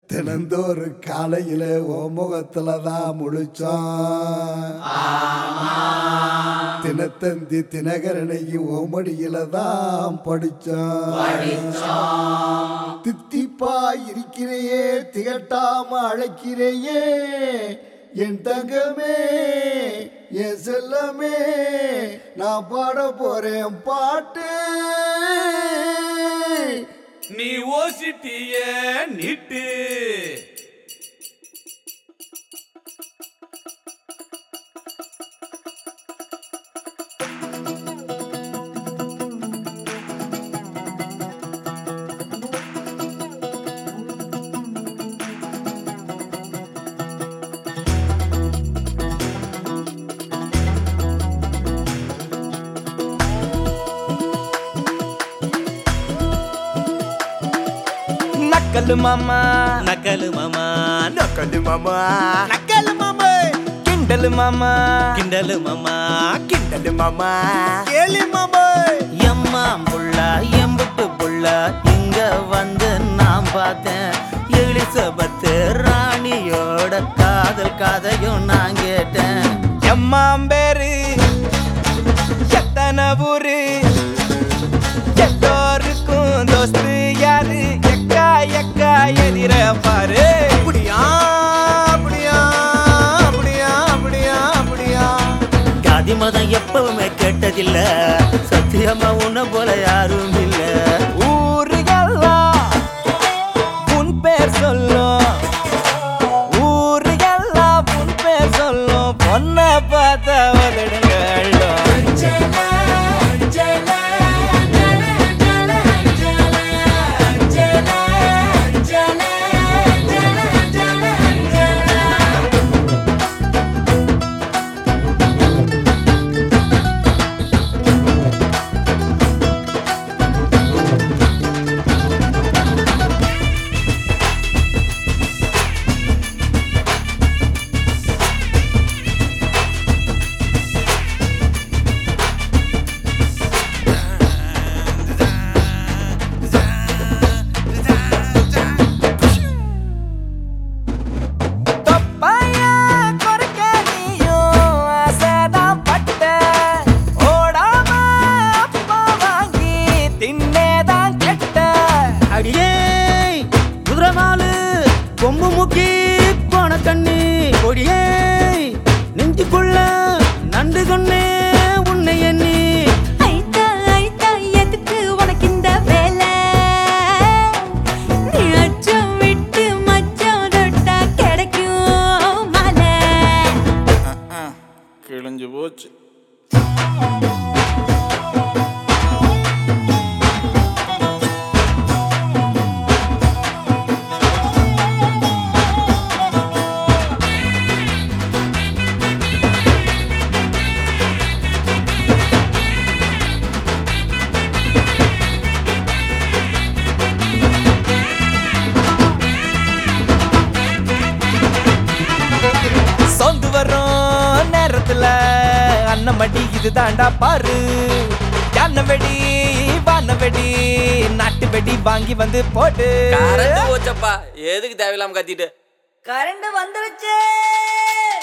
தினந்தோறு காலையில ஓமுகத்துலதான் முழிச்சோம். தினத்தந்தி தினகரனைக்கு ஓமடியில தான் படிச்சோம். தித்திப்பா இருக்கிறையே திகட்டாம அழைக்கிறையே என் தங்கமே என் செல்லமே நான் பாட போறேன் பாட்டு. நீ ஓசிட்டிய நீட்டு நக்கலு மாமா நக்கலு மாமா நக்கலு மாமா நக்கலு மாமா கிண்டலு மாமா கிண்டலு மாமா கிண்டலு மாமா கேலி மாமா எம்மா புள்ள எம்புட்டு புள்ள இங்க வந்து நான் பார்த்தேன். எலிசபெத் ராணியோட காதல் கதையும் நான் கேட்டேன். எம்மாம்பேரு எத்தனை ஊரு எல்லோருக்கும் தோஸ்து யாரு எக்கா எக்கா எதிர பாரு. அப்படியா அப்படியா அப்படியா அப்படியா அப்படியா ஜாதி மதம் எப்பவுமே கேட்டதில்ல, சத்தியமா உன்ன போல யாரும் இல்ல. ஊருகெல்லாம் உன் பேர் சொல்லும், ஊருகெல்லாம் உன் பேர் சொல்லும். பொண்ணை பார்த்த உதடுங்க கொம்பு முக்கி போன கண்ணி கொடியே நெஞ்சுக்குள்ள நண்டு கொன்னே உன்னை எண்ணி. ஐத்தா ஐத்தா எதுக்கு உனக்கு இந்த வேலை? நீ அச்சம் விட்டு மச்சம் தொட்டா கிடைக்கும் மலை. கிழிஞ்சு போச்சு. சொந்து வரும் நேரத்துல அண்ணன் மடி இது தாண்டா பாரு. யானை வெடி வான வெடி நாட்டு வெடி வாங்கி வந்து போட்டு. கரண்ட் போச்சப்பா, எதுக்கு தேவையில்லாம கத்திட்டு. கரண்ட் வந்துருச்சு.